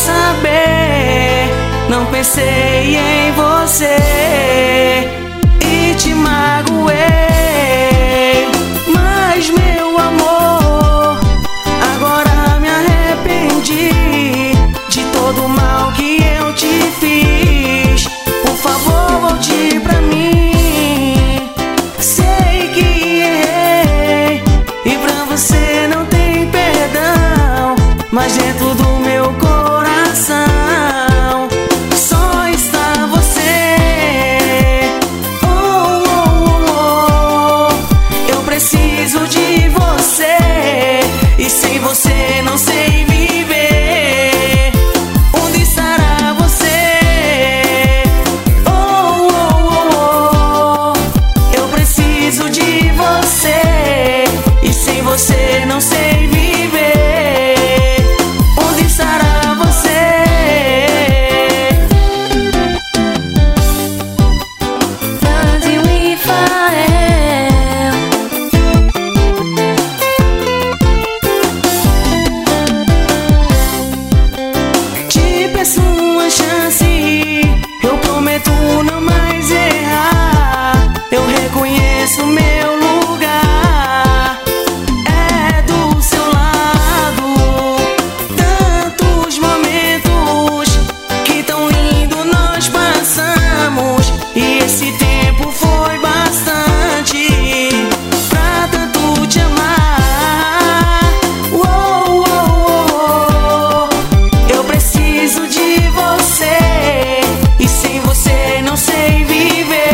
saber, não pensei em você e te magoei. Mas meu amor, agora me arrependi de todo o mal que eu te fiz. Por favor, volte pra mim. Sei que errei e pra você não tem perdão, mas dentro do meu coração só está você. Oh, oh, oh, oh. Eu preciso de você e sem você não sei viver. Onde estará você? Oh, oh, oh, oh. Eu preciso de você e sem você não sei viver. Onde estará você? Brasil e Rafael. Te peço uma chance, eu prometo não mais errar. Eu reconheço meu lugar, é do seu lado. Tantos momentos que tão lindo nós passamos, e esse tempo foi bastante pra tanto te amar. Oh, oh, oh. Eu preciso de você e sem você não sei viver.